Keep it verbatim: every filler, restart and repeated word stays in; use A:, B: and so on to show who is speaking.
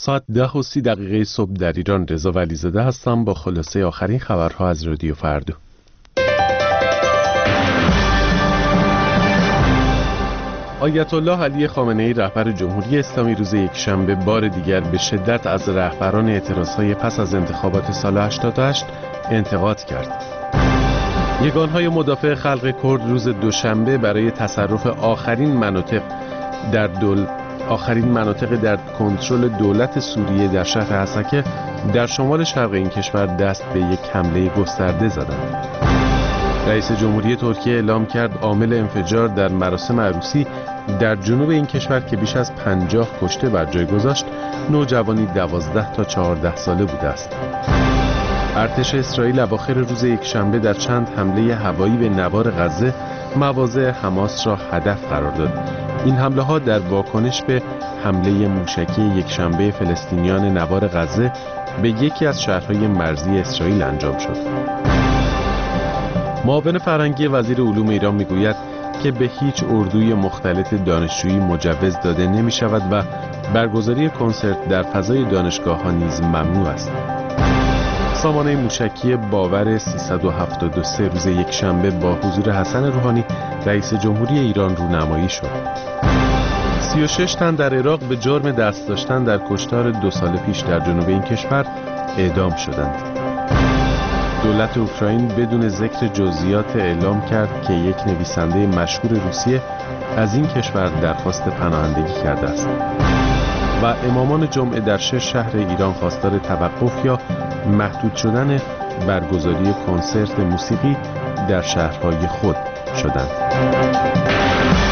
A: ساعت ده و سی دقیقه صبح در ایران. رضا ولیزاده هستم با خلاصه آخرین خبرها از رادیو فردا. آیت الله علی خامنه‌ای رهبر جمهوری اسلامی روز یکشنبه بار دیگر به شدت از رهبران اعتراضهای پس از انتخابات سال هشتاد و هشت انتقاد کرد. یگانهای مدافع خلق کرد روز دوشنبه برای تصرف آخرین مناطق در دول آخرین مناطق در کنترل دولت سوریه در شهر حسکه در شمال شرق این کشور دست به یک حمله گسترده زدند. رئیس جمهوری ترکیه اعلام کرد عامل انفجار در مراسم عروسی در جنوب این کشور که بیش از پنجاه کشته بر جای گذاشت نوجوانی دوازده تا چهارده ساله بوده است. ارتش اسرائیل اواخر روز یکشنبه در چند حمله هوایی به نوار غزه مواضع حماس را هدف قرار داد. این حمله ها در واکنش به حمله موشکی یکشنبه فلسطینیان نوار غزه به یکی از شهرهای مرزی اسرائیل انجام شد. معاون فرهنگی وزیر علوم ایران میگوید که به هیچ اردوی مختلط دانشجویی مجوز داده نمی شود و برگزاری کنسرت در فضای دانشگاه ها نیز ممنوع است. سامانه موشکی باور سیصد و هفتاد و سه روز یکشنبه با حضور حسن روحانی رئیس جمهوری ایران رونمایی شد. سی و شش تن در عراق به جرم دست داشتن در کشتار دو سال پیش در جنوب این کشور اعدام شدند. دولت اوکراین بدون ذکر جزئیات اعلام کرد که یک نویسنده مشهور روسیه از این کشور درخواست پناهندگی کرده است. و امامان جمعه در شش شهر ایران خواستار توقف یا محدود شدن برگزاری کنسرت موسیقی در شهرهای خود شدند.